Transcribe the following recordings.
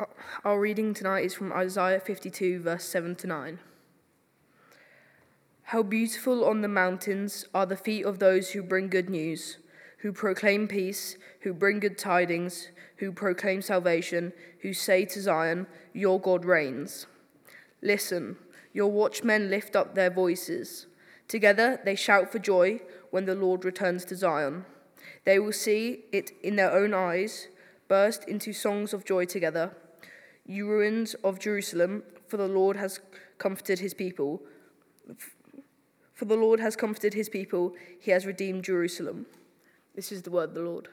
Our reading tonight is from Isaiah 52, verse 7 to 9. How beautiful on the mountains are the feet of those who bring good news, who proclaim peace, who bring good tidings, who proclaim salvation, who say to Zion, your God reigns. Listen, your watchmen lift up their voices. Together they shout for joy when the Lord returns to Zion. They will see it in their own eyes, burst into songs of joy together. You ruins of Jerusalem, for the Lord has comforted his people. For the Lord has comforted his people, he has redeemed Jerusalem. This is the word of the Lord.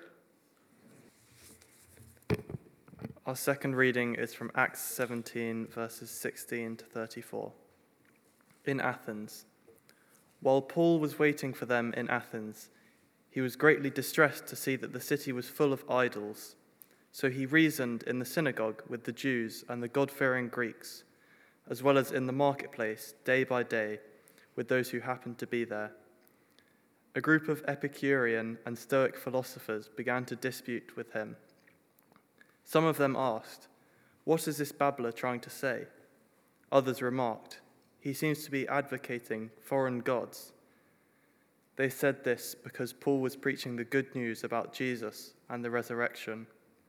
Our second reading is from Acts 17, verses 16 to 34. In Athens. While Paul was waiting for them in Athens, he was greatly distressed to see that the city was full of idols. So he reasoned in the synagogue with the Jews and the God-fearing Greeks, as well as in the marketplace day by day with those who happened to be there. A group of Epicurean and Stoic philosophers began to dispute with him. Some of them asked, "What is this babbler trying to say?" Others remarked, "He seems to be advocating foreign gods." They said this because Paul was preaching the good news about Jesus and the resurrection.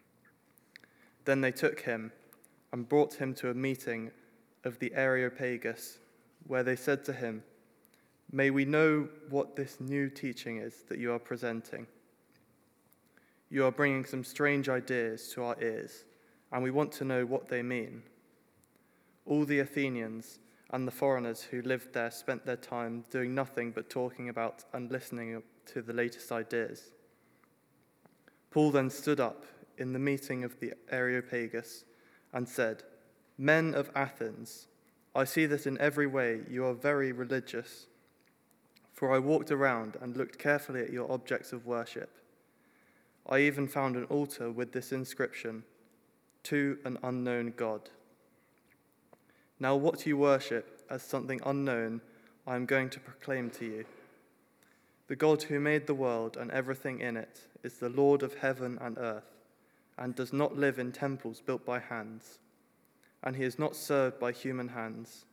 Then they took him and brought him to a meeting of the Areopagus, where they said to him, "May we know what this new teaching is that you are presenting? You are bringing some strange ideas to our ears, and we want to know what they mean." All the Athenians and the foreigners who lived there spent their time doing nothing but talking about and listening to the latest ideas. Paul then stood up in the meeting of the Areopagus and said, "Men of Athens, I see that in every way you are very religious, for I walked around and looked carefully at your objects of worship. I even found an altar with this inscription, 'To an unknown God.' Now what you worship as something unknown, I am going to proclaim to you. The God who made the world and everything in it is the Lord of heaven and earth, and does not live in temples built by hands, and he is not served by human hands,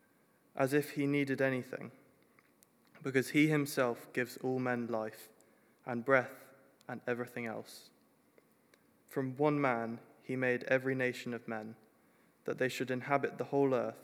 as if he needed anything, because he himself gives all men life and breath and everything else. From one man he made every nation of men, that they should inhabit the whole earth,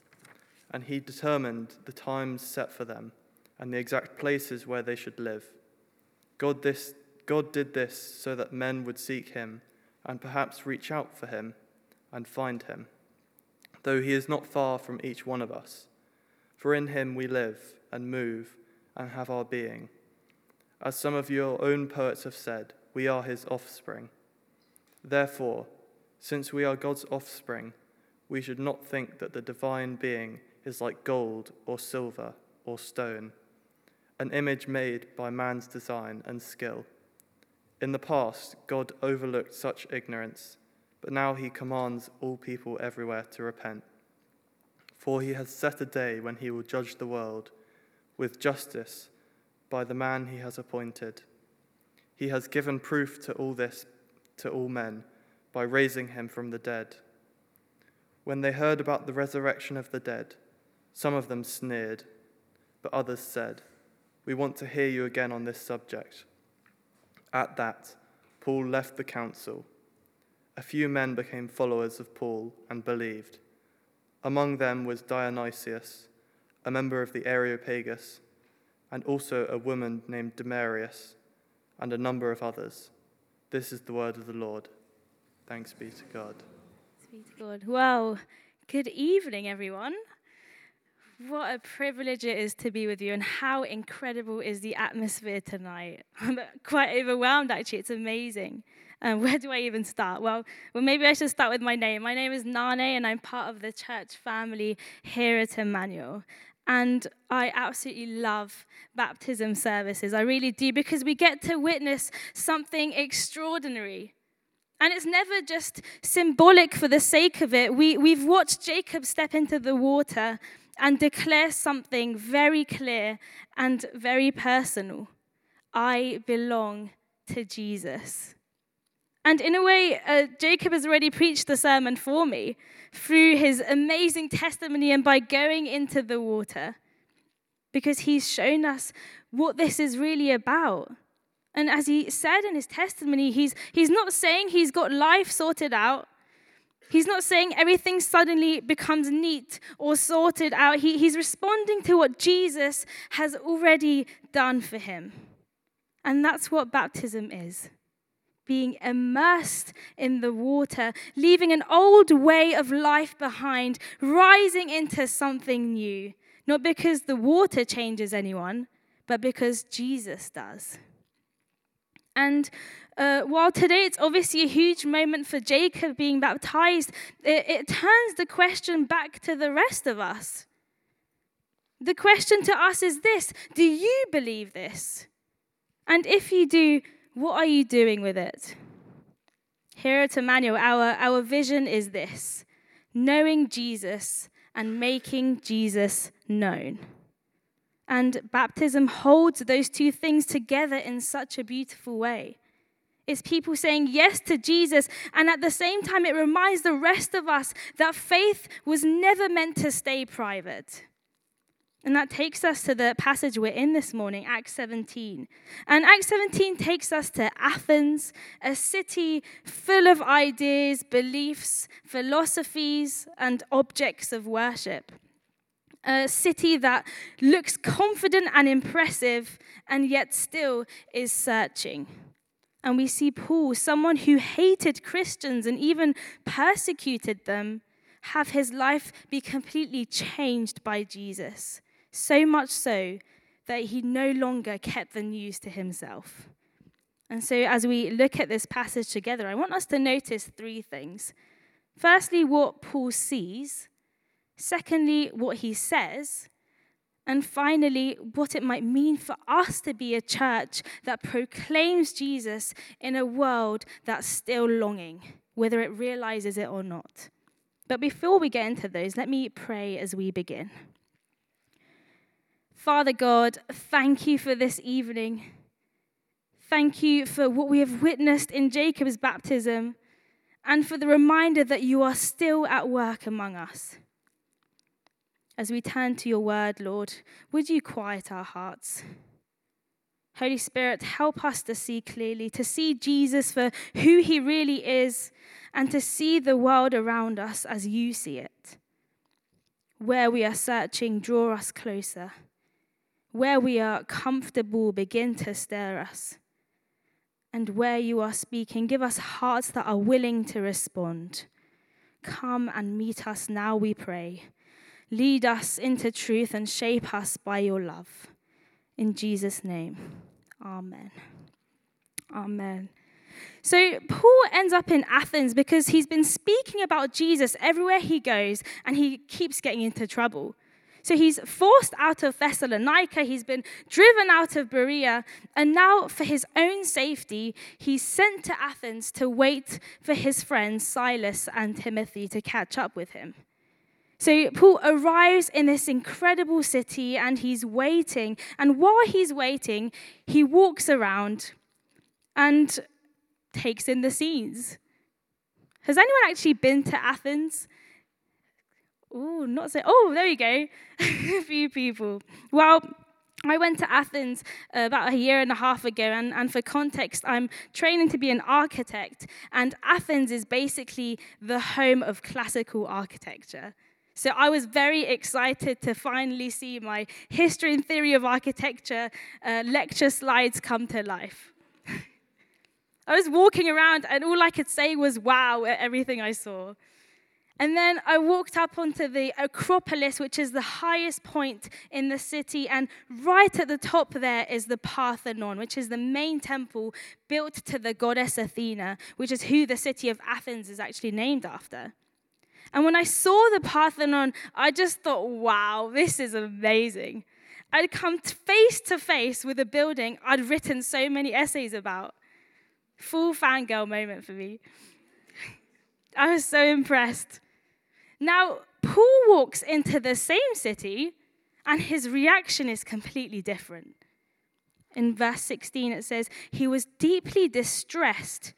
and he determined the times set for them and the exact places where they should live. God did this so that men would seek him and perhaps reach out for him and find him, though he is not far from each one of us. For in him we live and move and have our being. As some of your own poets have said, we are his offspring. Therefore, since we are God's offspring, we should not think that the divine being is like gold or silver or stone, an image made by man's design and skill. In the past, God overlooked such ignorance, but now he commands all people everywhere to repent. For he has set a day when he will judge the world with justice by the man he has appointed. He has given proof to all this to all men by raising him from the dead. When they heard about the resurrection of the dead, some of them sneered, but others said, "We want to hear you again on this subject." At that, Paul left the council. A few men became followers of Paul and believed. Among them was Dionysius, a member of the Areopagus, and also a woman named Damaris, and a number of others. This is the word of the Lord. Thanks be to God. Thanks be to God. Well, good evening, everyone. What a privilege it is to be with you, and how incredible is the atmosphere tonight. I'm quite overwhelmed, actually. It's amazing. Where do I even start? Well, maybe I should start with my name. My name is Nane, and I'm part of the church family here at Emmanuel. And I absolutely love baptism services. I really do, because we get to witness something extraordinary. And it's never just symbolic for the sake of it. We've watched Jacob step into the water and declare something very clear and very personal. I belong to Jesus. And in a way, Jacob has already preached the sermon for me through his amazing testimony and by going into the water, because he's shown us what this is really about. And as he said in his testimony, he's not saying he's got life sorted out. He's not saying everything suddenly becomes neat or sorted out. He's responding to what Jesus has already done for him. And that's what baptism is. Being immersed in the water, leaving an old way of life behind, rising into something new. Not because the water changes anyone, but because Jesus does. And while today it's obviously a huge moment for Jacob being baptized, it turns the question back to the rest of us. The question to us is this: do you believe this? And if you do, what are you doing with it? Here at Emmanuel, our vision is this: knowing Jesus and making Jesus known. And baptism holds those two things together in such a beautiful way. It's people saying yes to Jesus, and at the same time, it reminds the rest of us that faith was never meant to stay private. And that takes us to the passage we're in this morning, Acts 17. And Acts 17 takes us to Athens, a city full of ideas, beliefs, philosophies, and objects of worship. A city that looks confident and impressive, and yet still is searching. And we see Paul, someone who hated Christians and even persecuted them, have his life be completely changed by Jesus. So much so that he no longer kept the news to himself. And so as we look at this passage together, I want us to notice three things. Firstly, what Paul sees. Secondly, what he says. And finally, what it might mean for us to be a church that proclaims Jesus in a world that's still longing, whether it realizes it or not. But before we get into those, let me pray as we begin. Father God, thank you for this evening. Thank you for what we have witnessed in Jacob's baptism, and for the reminder that you are still at work among us. As we turn to your word, Lord, would you quiet our hearts? Holy Spirit, help us to see clearly, to see Jesus for who he really is, and to see the world around us as you see it. Where we are searching, draw us closer. Where we are comfortable, begin to stir us. And where you are speaking, give us hearts that are willing to respond. Come and meet us now, we pray. Lead us into truth and shape us by your love. In Jesus' name, amen. Amen. So Paul ends up in Athens because he's been speaking about Jesus everywhere he goes, and he keeps getting into trouble. So he's forced out of Thessalonica, he's been driven out of Berea, and now for his own safety, he's sent to Athens to wait for his friends Silas and Timothy to catch up with him. So Paul arrives in this incredible city and he's waiting. And while he's waiting, he walks around and takes in the scenes. Has anyone actually been to Athens? Oh, not so. Oh, there we go. A few people. Well, I went to Athens about a year and a half ago, and for context, I'm training to be an architect. And Athens is basically the home of classical architecture. So I was very excited to finally see my history and theory of architecture lecture slides come to life. I was walking around and all I could say was wow at everything I saw. And then I walked up onto the Acropolis, which is the highest point in the city, and right at the top there is the Parthenon, which is the main temple built to the goddess Athena, which is who the city of Athens is actually named after. And when I saw the Parthenon, I just thought, wow, this is amazing. I'd come face to face with a building I'd written so many essays about. Full fangirl moment for me. I was so impressed. Now, Paul walks into the same city, and his reaction is completely different. In verse 16, it says, he was deeply distressed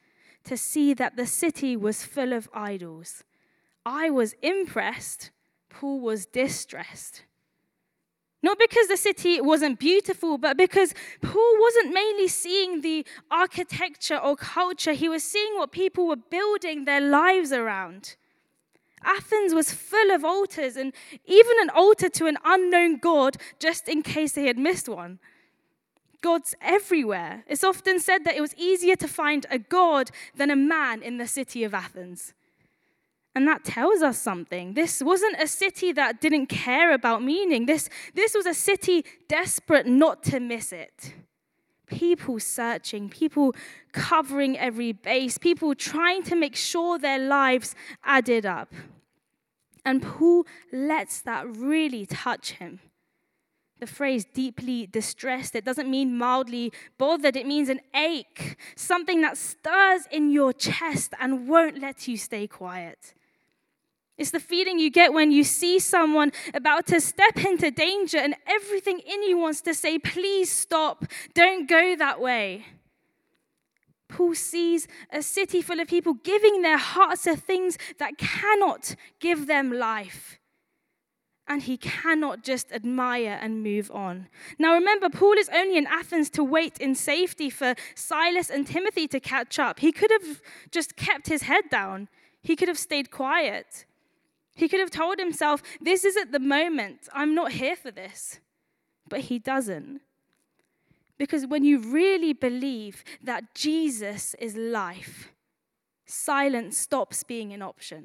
to see that the city was full of idols. I was impressed. Paul was distressed. Not because the city wasn't beautiful, but because Paul wasn't mainly seeing the architecture or culture. He was seeing what people were building their lives around. Athens was full of altars, and even an altar to an unknown god, just in case they had missed one. Gods everywhere. It's often said that it was easier to find a god than a man in the city of Athens. And that tells us something. This wasn't a city that didn't care about meaning. This was a city desperate not to miss it. People searching, people covering every base, people trying to make sure their lives added up. And Paul lets that really touch him. The phrase deeply distressed, it doesn't mean mildly bothered. It means an ache, something that stirs in your chest and won't let you stay quiet. It's the feeling you get when you see someone about to step into danger and everything in you wants to say, please stop, don't go that way. Paul sees a city full of people giving their hearts to things that cannot give them life. And he cannot just admire and move on. Now remember, Paul is only in Athens to wait in safety for Silas and Timothy to catch up. He could have just kept his head down. He could have stayed quiet. He could have told himself, this isn't the moment. I'm not here for this. But he doesn't. Because when you really believe that Jesus is life, silence stops being an option.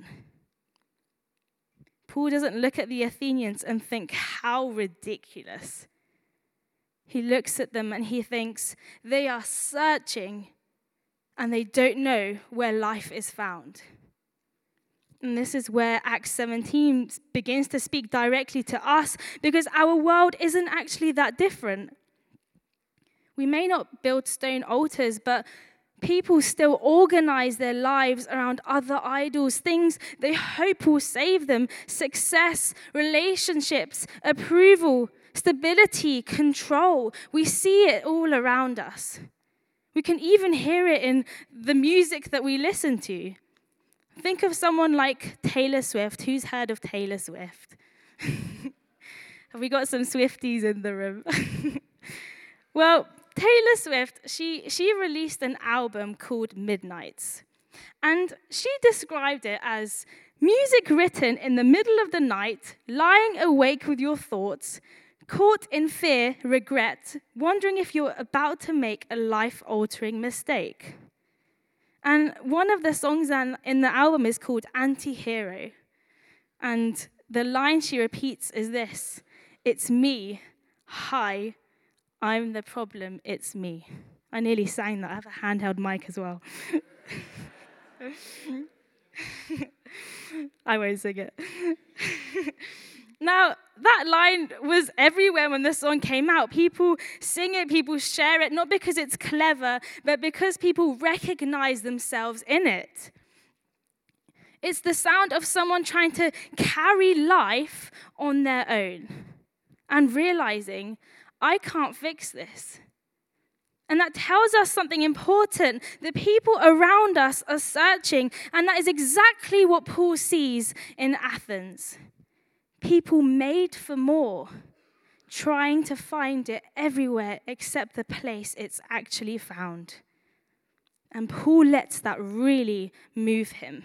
Paul doesn't look at the Athenians and think, how ridiculous. He looks at them and he thinks, they are searching and they don't know where life is found. And this is where Acts 17 begins to speak directly to us, because our world isn't actually that different. We may not build stone altars, but people still organize their lives around other idols, things they hope will save them: success, relationships, approval, stability, control. We see it all around us. We can even hear it in the music that we listen to. Think of someone like Taylor Swift. Who's heard of Taylor Swift? Have we got some Swifties in the room? Well, Taylor Swift, she released an album called Midnights. And she described it as music written in the middle of the night, lying awake with your thoughts, caught in fear, regret, wondering if you're about to make a life-altering mistake. And one of the songs in the album is called Anti-Hero. And the line she repeats is this: it's me, hi, I'm the problem, it's me. I nearly sang that. I have a handheld mic as well. I won't sing it. Now, that line was everywhere when the song came out. People sing it, people share it, not because it's clever, but because people recognize themselves in it. It's the sound of someone trying to carry life on their own and realizing, I can't fix this. And that tells us something important. The people around us are searching, and that is exactly what Paul sees in Athens. People made for more, trying to find it everywhere except the place it's actually found. And Paul lets that really move him.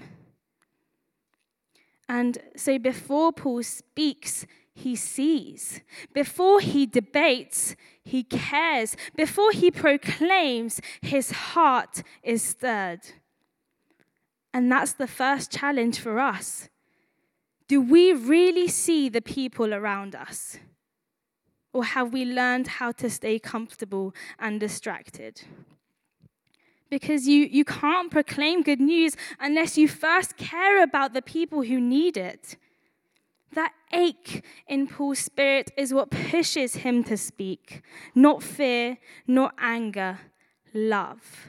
And so before Paul speaks, he sees. Before he debates, he cares. Before he proclaims, his heart is stirred. And that's the first challenge for us. Do we really see the people around us? Or have we learned how to stay comfortable and distracted? Because you can't proclaim good news unless you first care about the people who need it. That ache in Paul's spirit is what pushes him to speak. Not fear, not anger, love.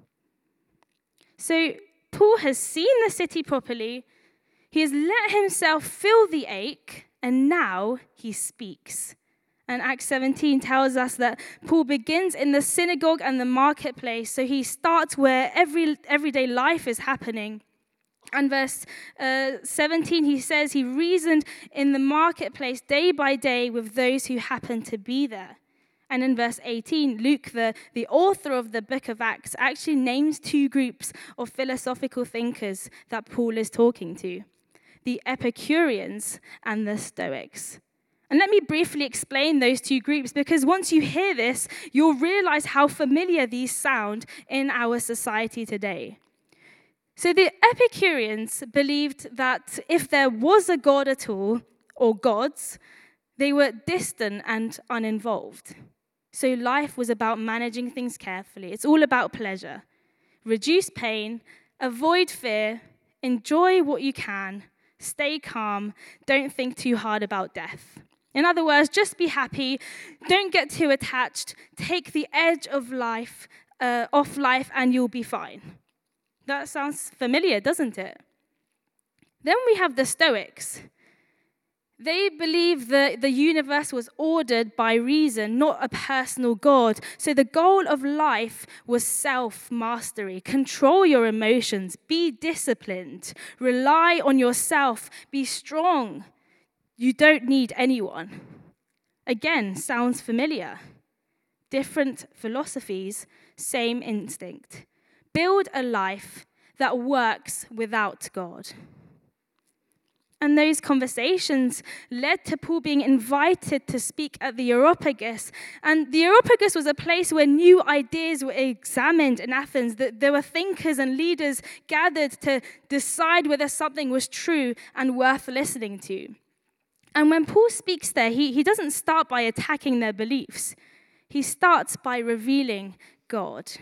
So Paul has seen the city properly. He has let himself feel the ache, and now he speaks. And Acts 17 tells us that Paul begins in the synagogue and the marketplace. So he starts where everyday life is happening. And verse 17, he says he reasoned in the marketplace day by day with those who happened to be there. And in verse 18, Luke, the author of the book of Acts, actually names two groups of philosophical thinkers that Paul is talking to: the Epicureans and the Stoics. And let me briefly explain those two groups, because once you hear this, you'll realize how familiar these sound in our society today. So the Epicureans believed that if there was a god at all, or gods, they were distant and uninvolved. So life was about managing things carefully. It's all about pleasure. Reduce pain, avoid fear, enjoy what you can, stay calm, don't think too hard about death. In other words, just be happy, don't get too attached, take the edge of life, off life, and you'll be fine. That sounds familiar, doesn't it? Then we have the Stoics. They believe that the universe was ordered by reason, not a personal God. So the goal of life was self-mastery. Control your emotions, be disciplined, rely on yourself, be strong. You don't need anyone. Again, sounds familiar. Different philosophies, same instinct. Build a life that works without God. And those conversations led to Paul being invited to speak at the Areopagus. And the Areopagus was a place where new ideas were examined in Athens. There were thinkers and leaders gathered to decide whether something was true and worth listening to. And when Paul speaks there, he doesn't start by attacking their beliefs. He starts by revealing God.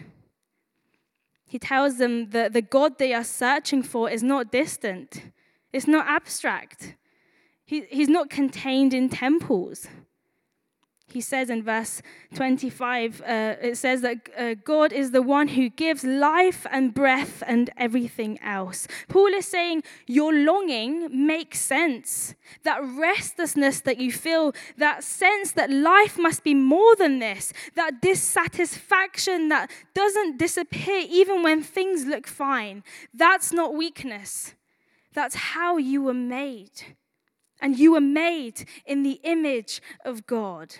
He tells them that the God they are searching for is not distant. It's not abstract. He's not contained in temples. He says in verse 25, it says that God is the one who gives life and breath and everything else. Paul is saying your longing makes sense. That restlessness that you feel, that sense that life must be more than this, that dissatisfaction that doesn't disappear even when things look fine, that's not weakness. That's how you were made. And you were made in the image of God.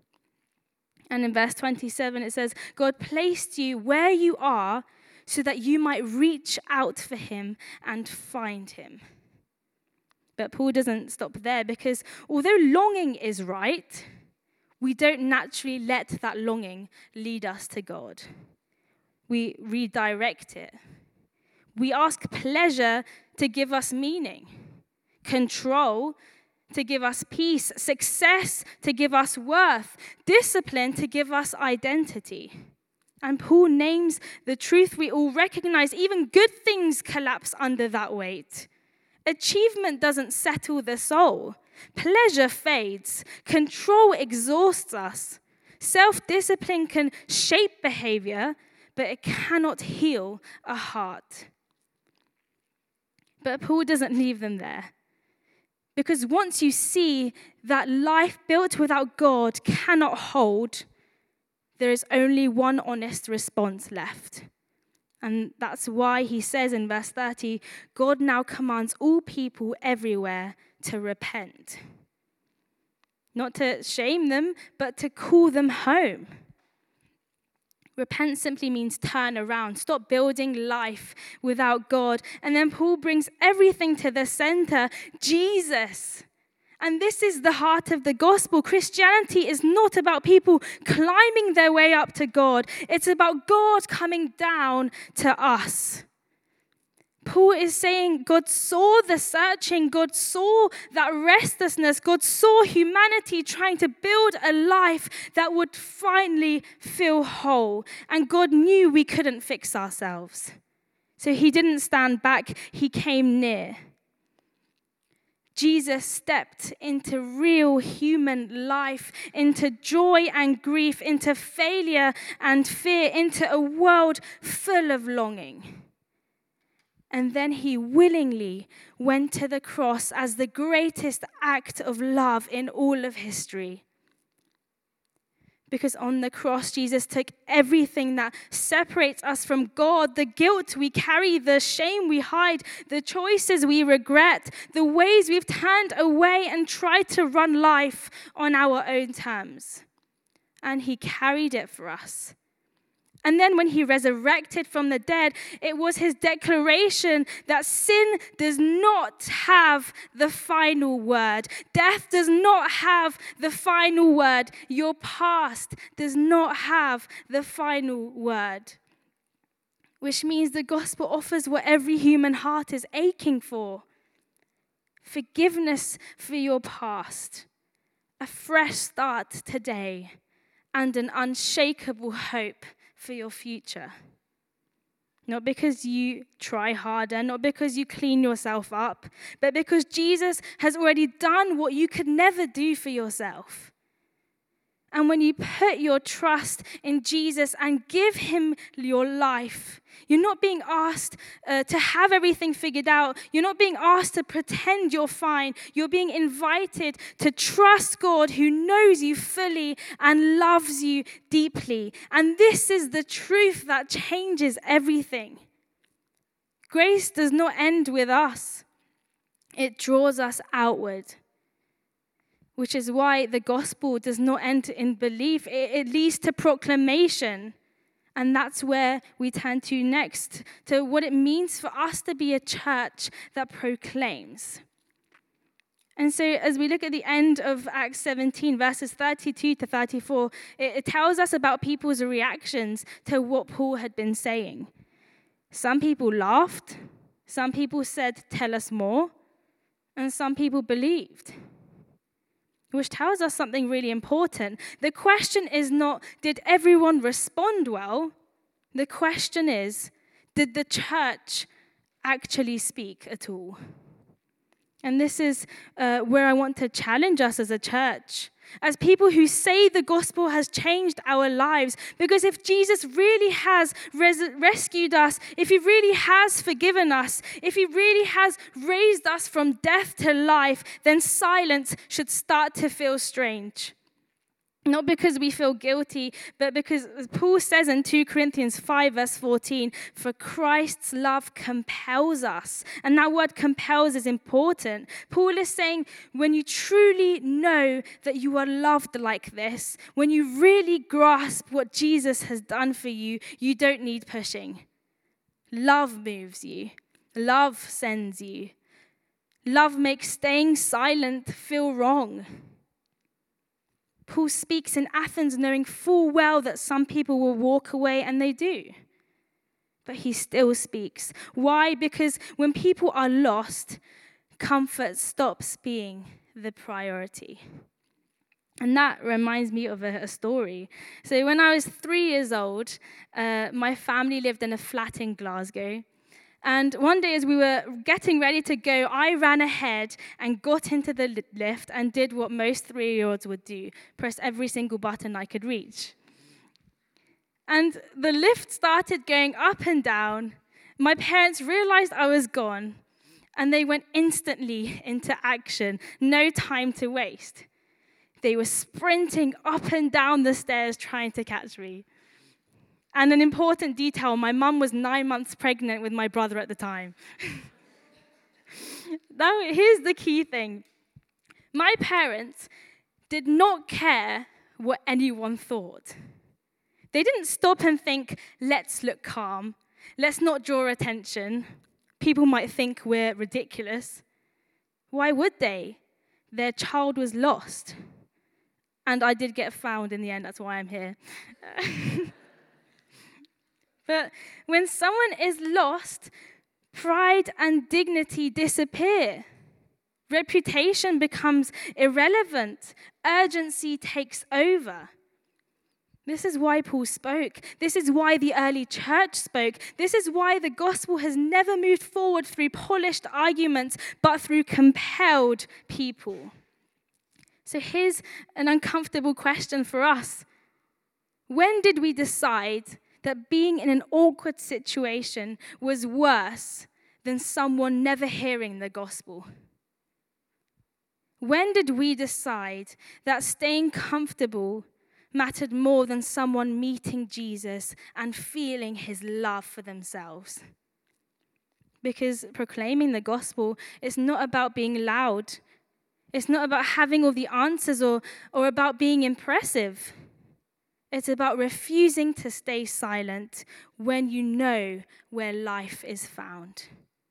And in verse 27, it says, God placed you where you are so that you might reach out for him and find him. But Paul doesn't stop there, because although longing is right, we don't naturally let that longing lead us to God. We redirect it. We ask pleasure to give us meaning, control to give us peace, success to give us worth, discipline to give us identity. And Paul names the truth we all recognize. Even good things collapse under that weight. Achievement doesn't settle the soul. Pleasure fades. Control exhausts us. Self-discipline can shape behavior, but it cannot heal a heart. But Paul doesn't leave them there. Because once you see that life built without God cannot hold, there is only one honest response left. And that's why he says in verse 30, God now commands all people everywhere to repent. Not to shame them, but to call them home. Repent simply means turn around, stop building life without God. And then Paul brings everything to the center, Jesus. And this is the heart of the gospel. Christianity is not about people climbing their way up to God. It's about God coming down to us. Paul is saying God saw the searching, God saw that restlessness, God saw humanity trying to build a life that would finally feel whole. And God knew we couldn't fix ourselves. So he didn't stand back, he came near. Jesus stepped into real human life, into joy and grief, into failure and fear, into a world full of longing. And then he willingly went to the cross as the greatest act of love in all of history. Because on the cross, Jesus took everything that separates us from God, the guilt we carry, the shame we hide, the choices we regret, the ways we've turned away and tried to run life on our own terms. And he carried it for us. And then when he resurrected from the dead, it was his declaration that sin does not have the final word. Death does not have the final word. Your past does not have the final word. Which means the gospel offers what every human heart is aching for. Forgiveness for your past, a fresh start today, and an unshakable hope for your future. Not because you try harder, not because you clean yourself up, but because Jesus has already done what you could never do for yourself. And when you put your trust in Jesus and give him your life, you're not being asked to have everything figured out. You're not being asked to pretend you're fine. You're being invited to trust God who knows you fully and loves you deeply. And this is the truth that changes everything. Grace does not end with us. It draws us outward. Which is why the gospel does not end in belief. It leads to proclamation. And that's where we turn to next, to what it means for us to be a church that proclaims. And so as we look at the end of Acts 17, verses 32 to 34, it tells us about people's reactions to what Paul had been saying. Some people laughed. Some people said, "Tell us more." And some people believed. Which tells us something really important. The question is not, did everyone respond well? The question is, did the church actually speak at all? And this is where I want to challenge us as a church, as people who say the gospel has changed our lives. Because if Jesus really has rescued us, if he really has forgiven us, if he really has raised us from death to life, then silence should start to feel strange. Not because we feel guilty, but because Paul says in 2 Corinthians 5, verse 14, "For Christ's love compels us." And that word compels is important. Paul is saying, when you truly know that you are loved like this, when you really grasp what Jesus has done for you, you don't need pushing. Love moves you. Love sends you. Love makes staying silent feel wrong. Paul speaks in Athens knowing full well that some people will walk away, and they do. But he still speaks. Why? Because when people are lost, comfort stops being the priority. And that reminds me of a story. So when I was 3 years old, my family lived in a flat in Glasgow. And one day as we were getting ready to go, I ran ahead and got into the lift and did what most 3-year-olds would do, press every single button I could reach. And the lift started going up and down. My parents realized I was gone, and they went instantly into action, no time to waste. They were sprinting up and down the stairs trying to catch me. And an important detail, my mum was 9 months pregnant with my brother at the time. Now, here's the key thing. My parents did not care what anyone thought. They didn't stop and think, let's look calm. Let's not draw attention. People might think we're ridiculous. Why would they? Their child was lost. And I did get found in the end, that's why I'm here. But when someone is lost, pride and dignity disappear. Reputation becomes irrelevant. Urgency takes over. This is why Paul spoke. This is why the early church spoke. This is why the gospel has never moved forward through polished arguments, but through compelled people. So here's an uncomfortable question for us. When did we decide that being in an awkward situation was worse than someone never hearing the gospel? When did we decide that staying comfortable mattered more than someone meeting Jesus and feeling his love for themselves. Because proclaiming the gospel is not about being loud. It's not about having all the answers or about being impressive. It's about refusing to stay silent when you know where life is found.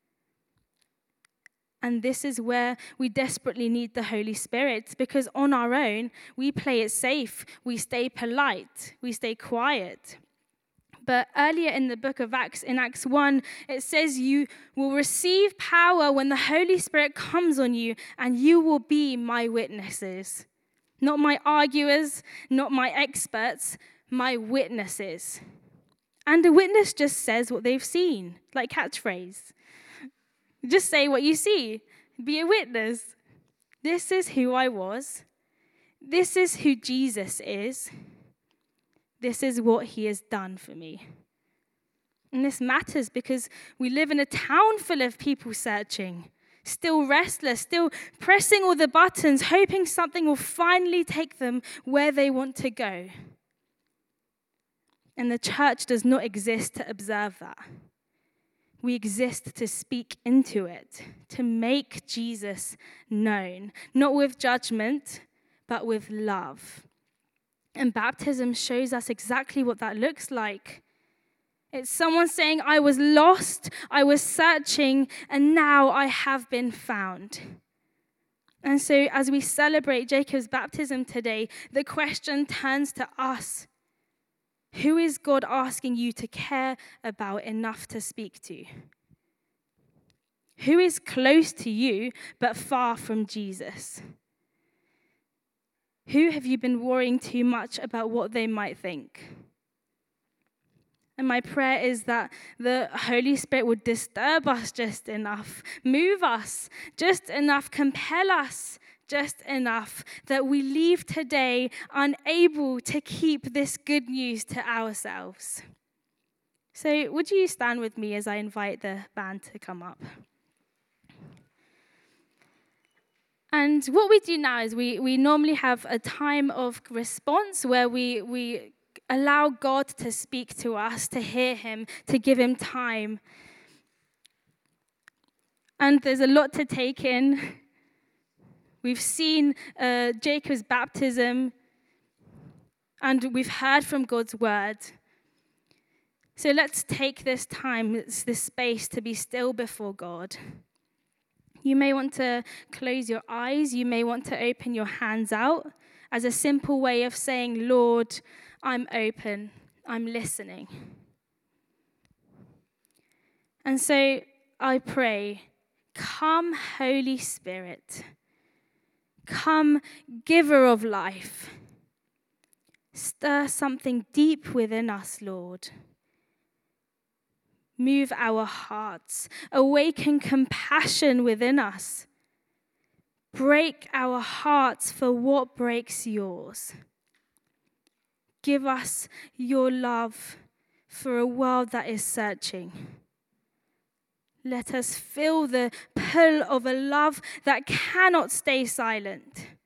And this is where we desperately need the Holy Spirit, because on our own, we play it safe, we stay polite, we stay quiet. But earlier in the book of Acts, in Acts 1, it says you will receive power when the Holy Spirit comes on you, and you will be my witnesses. Not my arguers, not my experts, my witnesses. And a witness just says what they've seen, like catchphrase. Just say what you see. Be a witness. This is who I was. This is who Jesus is. This is what he has done for me. And this matters because we live in a town full of people searching, still restless, still pressing all the buttons, hoping something will finally take them where they want to go. And the church does not exist to observe that. We exist to speak into it, to make Jesus known, not with judgment, but with love. And baptism shows us exactly what that looks like. It's someone saying, I was lost, I was searching, and now I have been found. And so as we celebrate Jacob's baptism today, the question turns to us. Who is God asking you to care about enough to speak to? Who is close to you but far from Jesus? Who have you been worrying too much about what they might think? And my prayer is that the Holy Spirit would disturb us just enough, move us just enough, compel us just enough that we leave today unable to keep this good news to ourselves. So would you stand with me as I invite the band to come up? And what we do now is we normally have a time of response where we allow God to speak to us, to hear him, to give him time. And there's a lot to take in. We've seen Jacob's baptism, and we've heard from God's word. So let's take this time, this space to be still before God. You may want to close your eyes. You may want to open your hands out as a simple way of saying, Lord, I'm open. I'm listening. And so I pray, come, Holy Spirit. Come, giver of life. Stir something deep within us, Lord. Move our hearts. Awaken compassion within us. Break our hearts for what breaks yours. Give us your love for a world that is searching. Let us feel the pull of a love that cannot stay silent.